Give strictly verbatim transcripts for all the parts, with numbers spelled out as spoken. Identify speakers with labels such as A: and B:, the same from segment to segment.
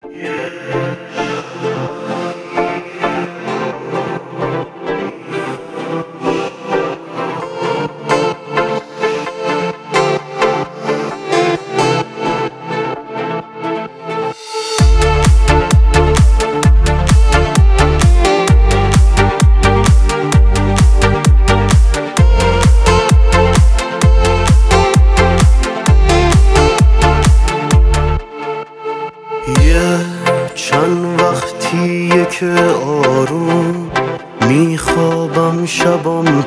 A: یه چند وقتیه که آروم میخوابم، شبام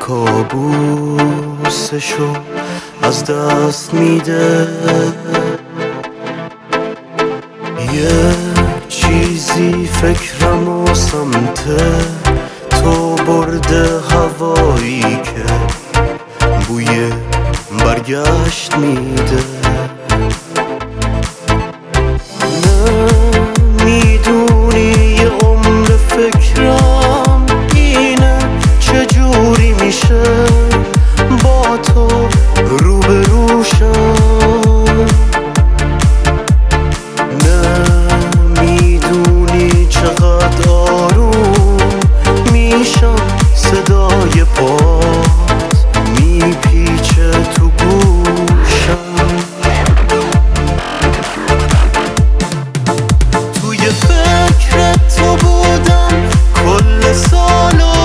A: کابوسشو از دست میده. یه چیزی فکرم و سمت تو برده، هوایی که بوی برگشت میده. میدونی یه عمر فکرم اینه، چجوری میشه با تو روبروشم. نه میدونی چقدر آروم میشم، صدای پات میپیچه تو گوشم. فکر تو بودم کل سالا،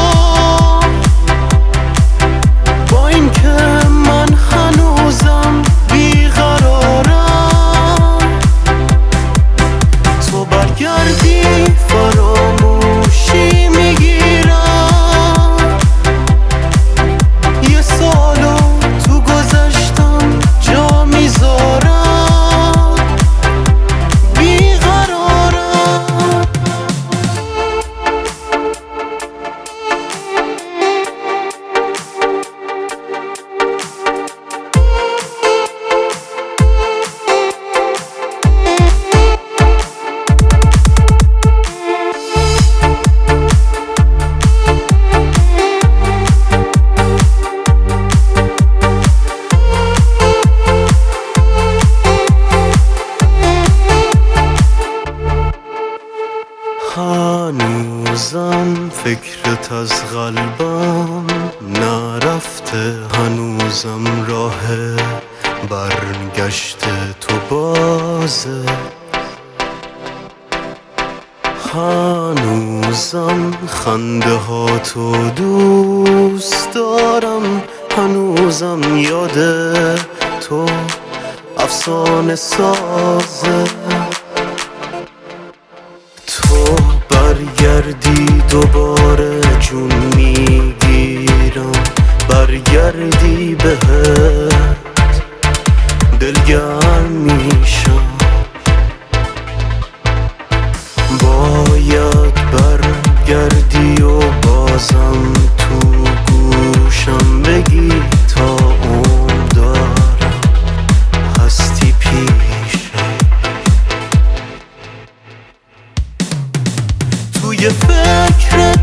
A: با این که من هنوزم بیقرارم. تو برگردی فراموشی میگیرم، یه سالو تو گذشتم جا میذارم. هنوزم فکرت از قلبم نرفته، هنوزم راه برگشت تو بازه. هنوزم خنده ها تو دوست دارم، هنوزم یاد تو افسانه سازه. تو برگردی دوباره جون میگیرم، برگردی بهت دلگرم میشم. باید برگردی و بازم تو گوشم بگی تا اون دارم هستی پیشم. توی فکر